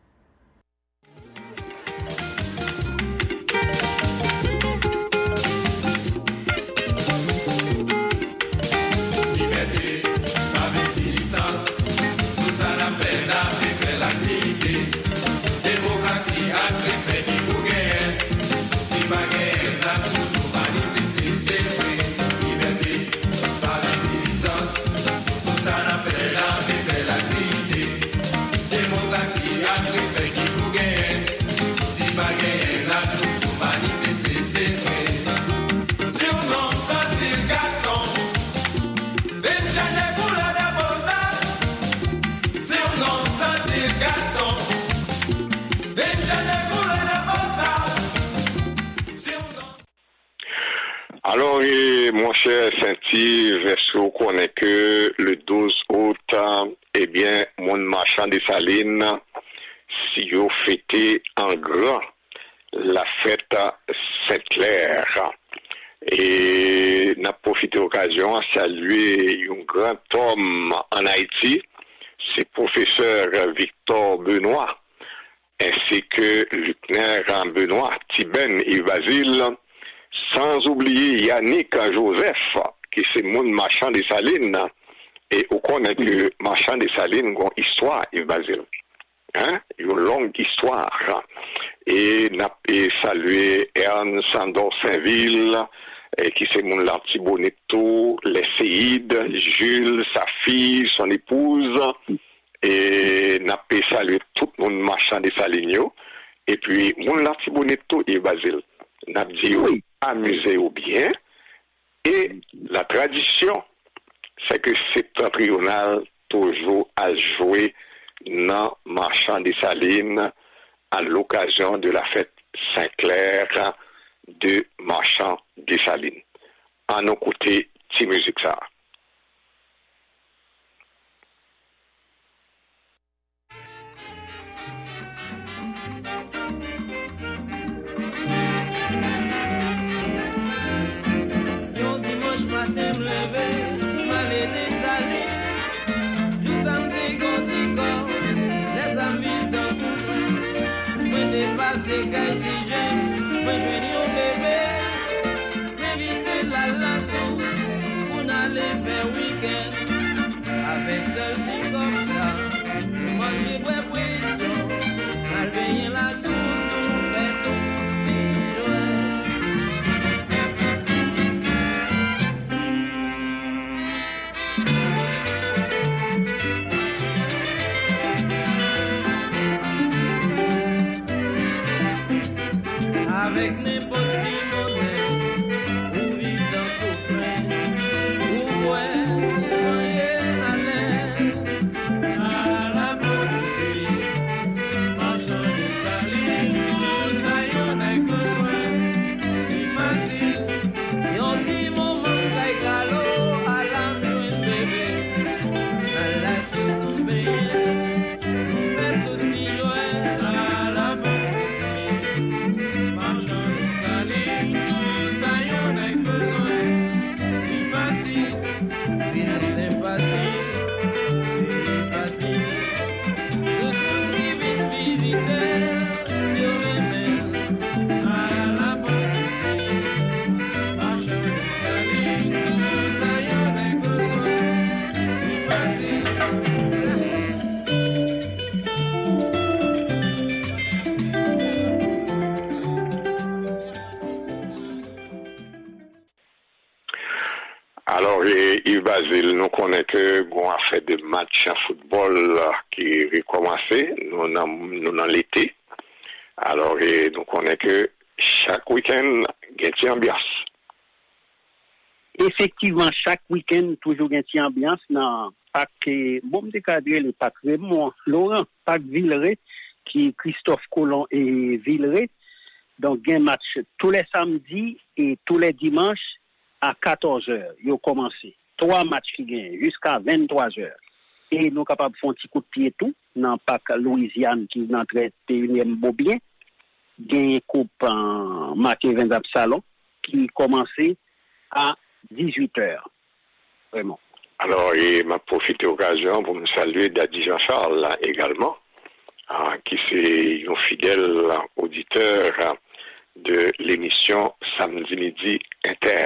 Alors, mon cher Saint-Yves, est-ce que vous connaissez que le 12 août, eh bien, mon marchand des Salines, si vous fêtez en grand la fête Saint-Clair. Et n'a profité de l'occasion à saluer un grand homme en Haïti, c'est professeur Victor Benoît, ainsi que lieutenant Benoît Tiben et Basile, sans oublier Yannick Joseph, qui c'est mon marchand des Salines, et on connaît que marchand des Salines a une histoire, Yves Basile. Hein? Une longue histoire. Et n'a pas salué Ernst Sandor Saint-Ville, qui c'est mon Larti Bonetto, les Séides, Jules, sa fille, son épouse, et n'a pas salué tout le monde marchand des Salines. Et puis, mon Larti Bonetto et Basile. N'a dit oui, amusez-vous bien. Et la tradition, c'est que septentrional toujours à jouer dans marchand des Salines à l'occasion de la fête Saint-Clair de Marchand des Salines. À nos côtés, petit musique ça. Matin me lever, m'aller des salines, tout samedi quand les amis dans tout train, moi dépasser Kaitigen, moi venir au bébé, m'inviter la lasso, pour aller faire week-end, avec celle-ci comme ça, manger boire poisson, mal veiller la soupe, tout fait tout. Avec n'importe qui monnaie, ou vivre dans tout près, ou boire, soyez à l'aise. À la beauté, marchand de salines, tout ça y'en est que loin, c'est facile. Y'en dit moment qu'aille galop, à la mouine bébé, à la sauce tombée, fait tout si loin, à la beauté. Alors, Yves Basile, nous connaissons que on a fait des matchs en football qui recommencé, nous dans l'été. Alors, nous connaissons que chaque week-end, il y a une ambiance. Effectivement, chaque week-end, toujours une petite ambiance dans le bon décadré, le parc Raymond, Laurent, parc Villeray, qui Christophe Colomb et Villeray. Donc, il y a un match tous les samedis et tous les dimanches à 14h. Ils ont commencé. 3 matchs qui gagnent jusqu'à 23h. Et nous sommes capables de faire un petit coup de pied tout dans le parc Louisiane qui est dans le 31e Beaubien. Il y a une coupe en marqué 20 Salon qui commençait à 18h. Vraiment. Alors, il m'a profité de l'occasion pour me saluer Daddy Jean-Charles là, également, qui est un fidèle auditeur de l'émission Samedi Midi Inter.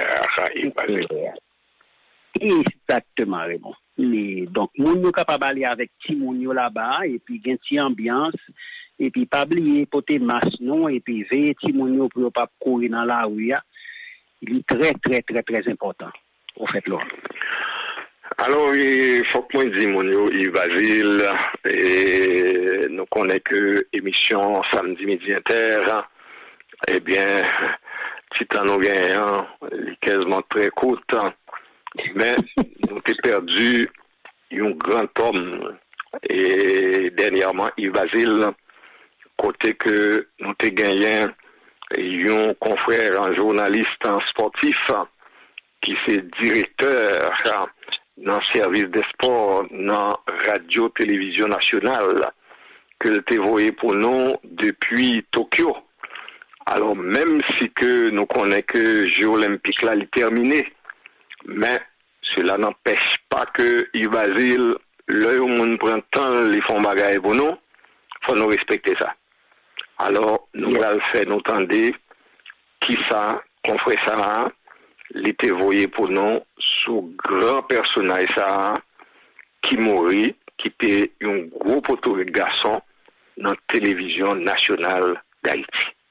Exactement, Raymond. Donc, nous sommes capables d'aller avec Timounio là-bas, et puis il y a une petite ambiance, et puis pas oublier porter masque, non, et puis veiller Timounio pour ne pas courir dans la rue. Il est très, très, très, très important, au fait, là. Alors, il faut que moi dise, Yves Basile, et nous connaissons que l'émission Samedi Midi Inter, eh bien, Titan nous gagnant, elle est quasiment très courte, mais nous avons perdu un grand homme, et dernièrement, Yves Basile, côté que nous avons gagné un confrère, un journaliste, un sportif, qui est directeur dans le service des sports, dans Radio-Télévision Nationale, que le voyé pour nous depuis Tokyo. Alors, même si que nous connaissons que le Jeux olympiques là, est terminé, mais cela n'empêche pas que Yves Basile, l'œil au monde prend temps, les fonds bagaille pour nous, il faut nous respecter ça. Alors, nous allons faire nous tendre qui ça, qu'on ferait ça, l'été voyé pour nous, sous grand personnage ça, qui mourit, qui était un gros poteau de garçon dans la télévision nationale d'Haïti.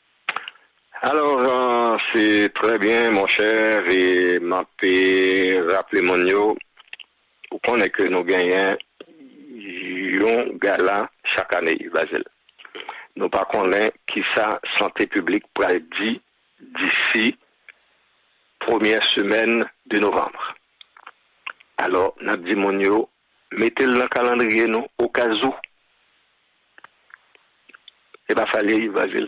Alors, c'est très bien, mon cher, et m'a fait rappeler mon yo, vous connaissez que nous gagnons un gala chaque année, Basile. Nous pas connaissons qui ça, santé publique, pour dit d'ici première semaine de novembre. Alors, nous dit mon yo, mettez-le dans le calendrier, nous, au cas où. Et pas fallait Yves Basile.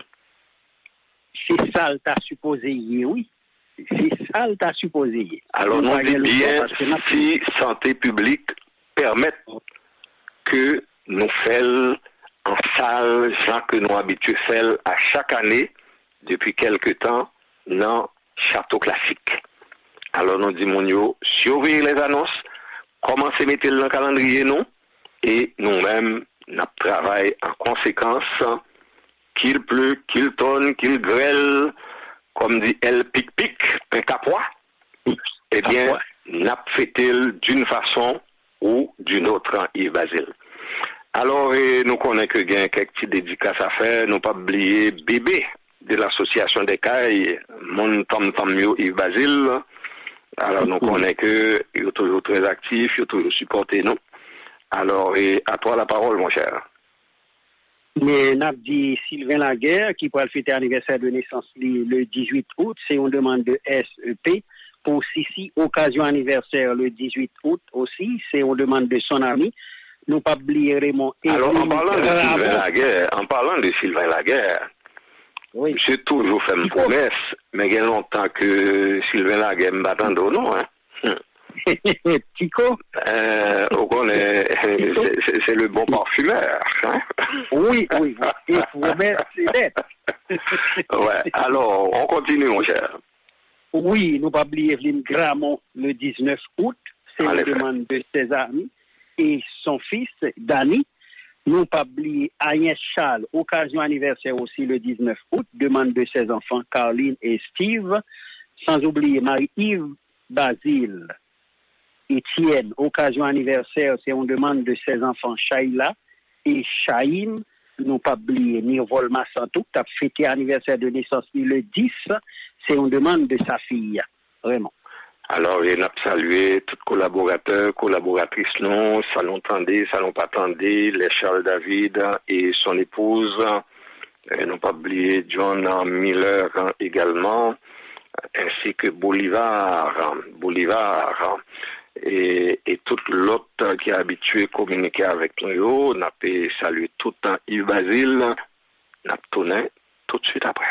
C'est ça le t'a supposé hier, oui. C'est ça le t'a supposé hier. Alors, nous dit bien si santé publique permet que nous faisons en salle, gens que nous habitués faire à chaque année, depuis quelque temps, dans Château Classique. Alors, nous disons, Mounio, surveiller les annonces, commencer à mettre dans le calendrier, non, et nous-mêmes, nous travaillons en conséquence, qu'il pleut, qu'il tonne, qu'il grêle, comme dit elle pic-pic, un capois, eh bien, n'a fêté d'une façon ou d'une autre, Yves Basile. Alors, nous connaissons que gain quelques petites dédicaces à faire, nous pas oublier bébé de l'association des cailles, mon tom Yves Basile. Alors, nous connaissons que il est toujours très actif, il est toujours supporté, nous. Alors, à toi la parole, mon cher. Mais n'a dit Sylvain Laguerre qui pourra fêter anniversaire de naissance le 18 août, c'est une demande de SEP. Pour Sissi, occasion anniversaire le 18 août aussi, c'est une demande de son ami. Nous pas oublier Raymond. Alors, en parlant de Sylvain Laguerre, oui. J'ai toujours fait une promesse, mais il y a longtemps que Sylvain Laguerre me bat au nom, hein. Tico? On connaît, c'est le bon parfumeur. Hein? Oui. Et promesse, c'est bête. Ouais, alors, on continue, mon cher. Oui, nous pas oublier Evelyne Gramont le 19 août. C'est une demande de ses amis. Et son fils, Danny. Nous pas oublier Agnès Charles, occasion anniversaire aussi le 19 août. Demande de ses enfants, Caroline et Steve. Sans oublier Marie-Yves Basile. Étienne, occasion anniversaire, c'est une demande de ses enfants Shaila et Shaïm. Nous pas oublier Nirvol Massantou, qui a fêté anniversaire de naissance le 10, c'est une demande de sa fille, vraiment. Alors, il a salué tous les collaborateurs, collaboratrices, non, Salon Tendé, Salon pas Tendé, les Charles David et son épouse. Non pas oublier John Miller également, ainsi que Bolivar. Et tout l'autre qui est habitué à communiquer avec nous, n'a pas salué tout le temps Yves Basile, n'a tourné tout de suite après.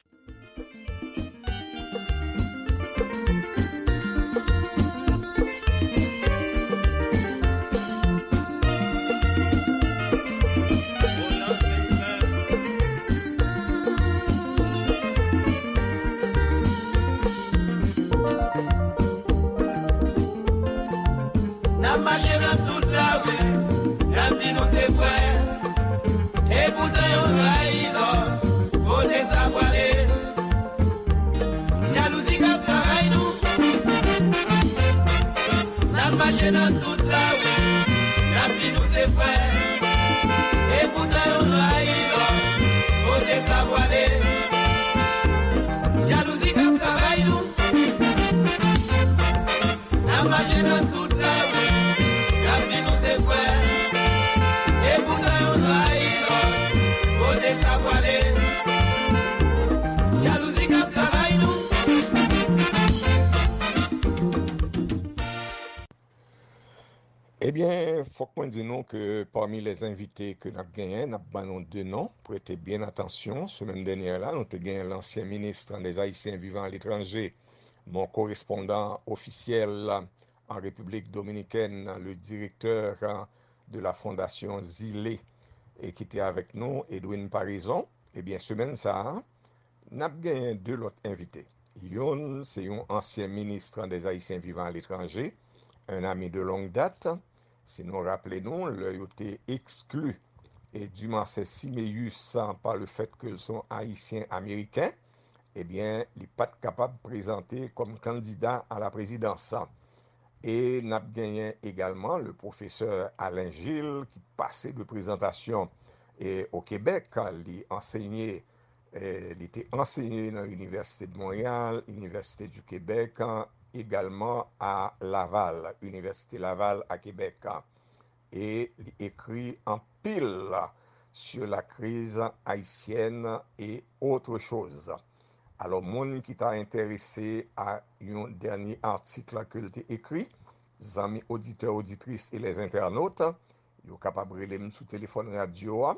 Marcher dans toute la rue, la dit nous c'est vrai. Et pourtant on trahit l'homme, on est savoir-les. Jalousie comme travail nous. La marcher dans toute la rue, la dit nous c'est vrai. Et pourtant on trahit l'homme, on est savoir-les. Jalousie comme travail nous. La marcher dans toute la rue. Eh bien, il faut qu'on dise nous que parmi les invités que nous avons gagnés, nous avons deux noms. Prêtez bien attention. Semaine dernière, là, nous avons gagné l'ancien ministre des Haïtiens vivant à l'étranger, mon correspondant officiel en République dominicaine, le directeur de la fondation Zilé, et qui était avec nous, Edwin Parison. Eh bien, semaine ça, nous avons gagné deux autres invités. Yon, c'est un ancien ministre des Haïtiens vivant à l'étranger, un ami de longue date. Si nous rappelons, il a été exclu et du Mancé Siméus par le fait qu'ils sont haïtiens américains, eh bien, il n'est pas capable de présenter comme candidat à la présidence. Et nous avons gagné également le professeur Alain Gilles qui passait de présentation au Québec. Il était enseigné dans l'Université de Montréal, l'Université du Québec, également à Laval, Université Laval à Québec. Et il écrit en pile sur la crise haïtienne et autre chose. Alors, monde qui t'a intéressé à un dernier article que j'ai écrit, les amis auditeurs, auditrices et les internautes, ils sont capables de les sous téléphone radio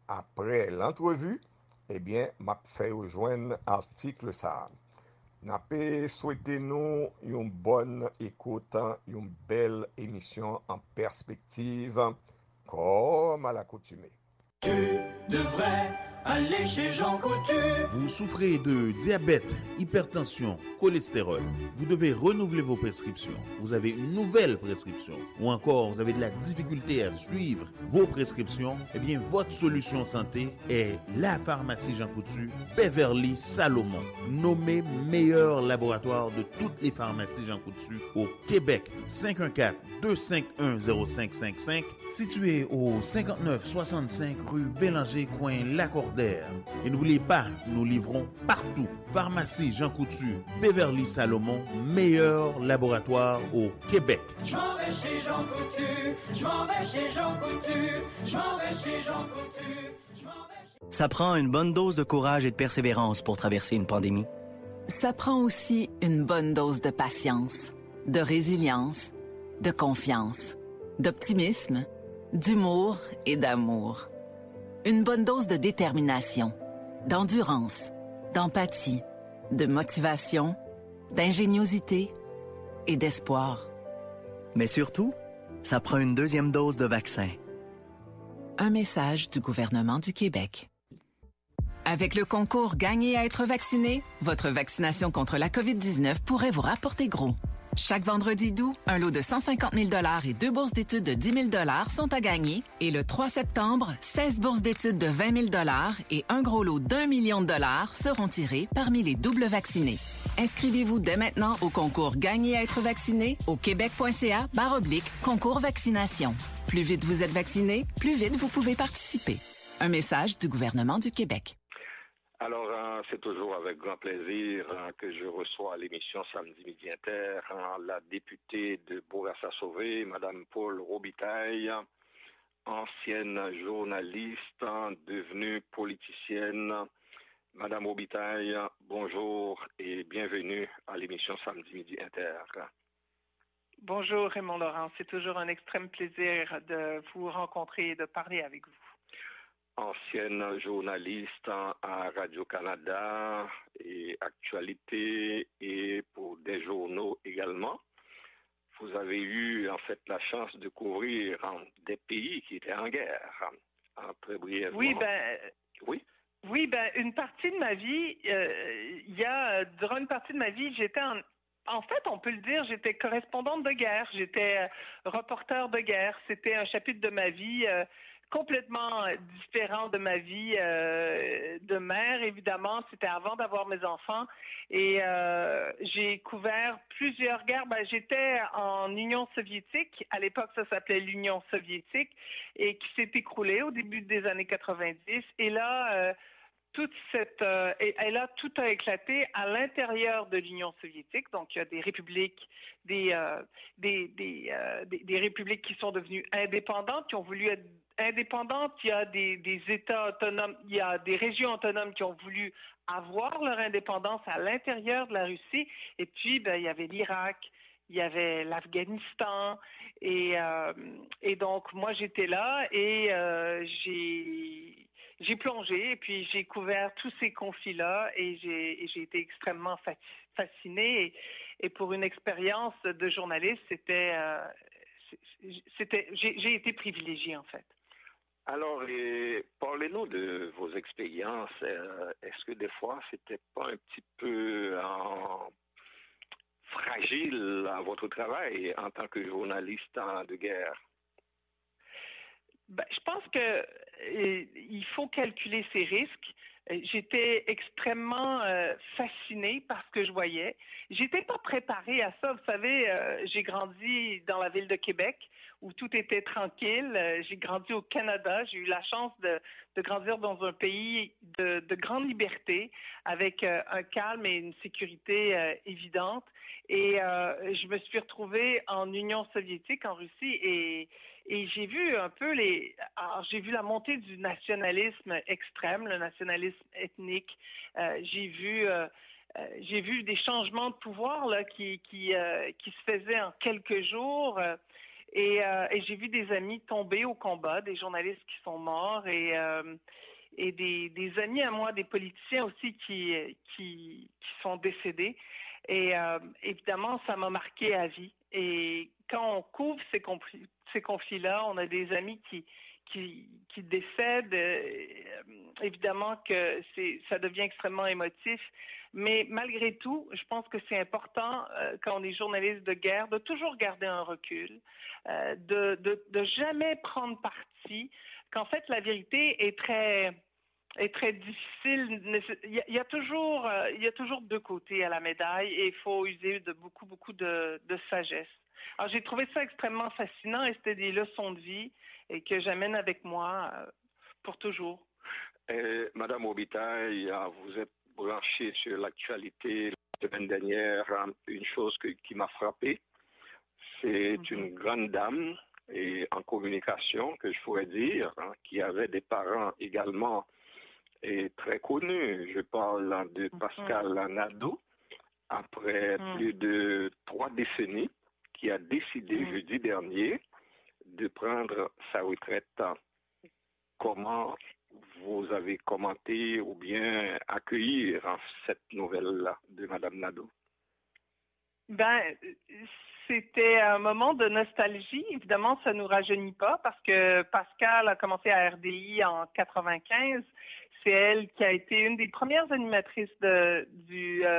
après l'entrevue, eh bien, m'a fait rejoindre article ça. N'a pas souhaité nous une bonne écoute, une belle émission en perspective, comme à l'accoutumée. Tu devrais aller chez Jean Coutu. Vous souffrez de diabète, hypertension, cholestérol. Vous devez renouveler vos prescriptions. Vous avez une nouvelle prescription. Ou encore, vous avez de la difficulté à suivre vos prescriptions. Eh bien, votre solution santé est la pharmacie Jean Coutu, Beverly Salomon. Nommé meilleur laboratoire de toutes les pharmacies Jean Coutu au Québec. 514-251-0555. Situé au 5965 rue Bélanger, coin Lacordaire. Et n'oubliez pas, nous livrons partout. Pharmacie Jean Coutu, Beverly Salomon, meilleur laboratoire au Québec. Je m'en vais chez Jean Coutu, je m'en vais chez Jean Coutu, je m'en vais chez Jean Coutu, je m'en vais chez... Ça prend une bonne dose de courage et de persévérance pour traverser une pandémie. Ça prend aussi une bonne dose de patience, de résilience, de confiance, d'optimisme, d'humour et d'amour. Une bonne dose de détermination, d'endurance, d'empathie, de motivation, d'ingéniosité et d'espoir. Mais surtout, ça prend une deuxième dose de vaccin. Un message du gouvernement du Québec. Avec le concours Gagner à être vacciné, votre vaccination contre la COVID-19 pourrait vous rapporter gros. Chaque vendredi d'août, un lot de 150 000 $ et 2 bourses d'études de 10 000 $ sont à gagner. Et le 3 septembre, 16 bourses d'études de 20 000 $ et un gros lot d'1 million de dollars seront tirés parmi les doubles vaccinés. Inscrivez-vous dès maintenant au concours Gagner à être vacciné au québec.ca/concours vaccination. Plus vite vous êtes vacciné, plus vite vous pouvez participer. Un message du gouvernement du Québec. Alors, c'est toujours avec grand plaisir que je reçois à l'émission Samedi Midi Inter la députée de Bourassa-Sauvé, Madame Paul Robitaille, ancienne journaliste, devenue politicienne. Madame Robitaille, bonjour et bienvenue à l'émission Samedi Midi Inter. Bonjour Raymond Laurent, c'est toujours un extrême plaisir de vous rencontrer et de parler avec vous. Ancienne journaliste à Radio-Canada et Actualité et pour des journaux également. Vous avez eu en fait la chance de couvrir des pays qui étaient en guerre. Très brièvement. Oui, une partie de ma vie, durant une partie de ma vie, j'étais en fait, on peut le dire, j'étais correspondante de guerre, j'étais reporter de guerre. C'était un chapitre de ma vie complètement différent de ma vie de mère, évidemment. C'était avant d'avoir mes enfants. Et j'ai couvert plusieurs guerres. J'étais en Union soviétique. À l'époque, ça s'appelait l'Union soviétique et qui s'est écroulée au début des années 90. Et là, tout a éclaté à l'intérieur de l'Union soviétique. Donc, il y a des républiques, des républiques qui sont devenues indépendantes, qui ont voulu être indépendantes. Il y a des États autonomes, il y a des régions autonomes qui ont voulu avoir leur indépendance à l'intérieur de la Russie. Et puis, il y avait l'Irak, il y avait l'Afghanistan. Et donc, moi, j'étais là et j'ai plongé et puis j'ai couvert tous ces conflits-là et j'ai été extrêmement fascinée. Et pour une expérience de journaliste, j'ai été privilégiée, en fait. Alors, parlez-nous de vos expériences. Est-ce que des fois, c'était pas un petit peu fragile à votre travail en tant que journaliste de guerre? Je pense que il faut calculer ses risques. J'étais extrêmement fascinée par ce que je voyais. J'étais pas préparée à ça. Vous savez, j'ai grandi dans la ville de Québec où tout était tranquille. J'ai grandi au Canada. J'ai eu la chance de grandir dans un pays de grande liberté avec un calme et une sécurité évidente. Et je me suis retrouvée en Union soviétique, en Russie, et j'ai vu un peu j'ai vu la montée du nationalisme extrême, le nationalisme ethnique. J'ai vu des changements de pouvoir là qui se faisaient en quelques jours. Et j'ai vu des amis tomber au combat, des journalistes qui sont morts et des amis à moi, des politiciens aussi qui sont décédés. Et évidemment, ça m'a marqué à vie. Et quand on couvre ces conflits-là, on a des amis qui décèdent. Évidemment que ça devient extrêmement émotif. Mais malgré tout, je pense que c'est important, quand on est journaliste de guerre, de toujours garder un recul, de jamais prendre parti, qu'en fait, la vérité est très difficile. Il y a toujours deux côtés à la médaille et il faut user de beaucoup de sagesse. Alors, j'ai trouvé ça extrêmement fascinant et c'était des leçons de vie et que j'amène avec moi pour toujours. Madame Robitaille, vous êtes branchée sur l'actualité la semaine dernière. Une chose qui m'a frappé, c'est une grande dame et en communication, que je pourrais dire, qui avait des parents également et très connus. Je parle de Pascal Nadeau, après plus de 3 décennies, qui a décidé jeudi dernier de prendre sa retraite. Comment vous avez commenté ou bien accueilli cette nouvelle-là de Madame Nadeau? C'était un moment de nostalgie. Évidemment, ça ne nous rajeunit pas parce que Pascal a commencé à RDI en 95. C'est elle qui a été une des premières animatrices du